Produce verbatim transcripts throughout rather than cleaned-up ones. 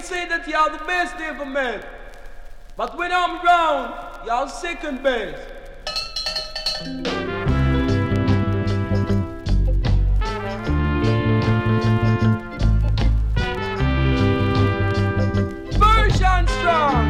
say that y'all the best ever met. But when I'm around, y'all second best. Version strong.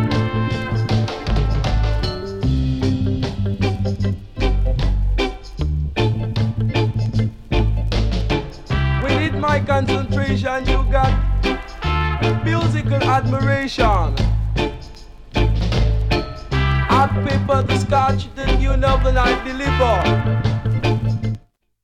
With my concentration, you got musical admiration. Hot paper, the scotch, the tune of the night deliver.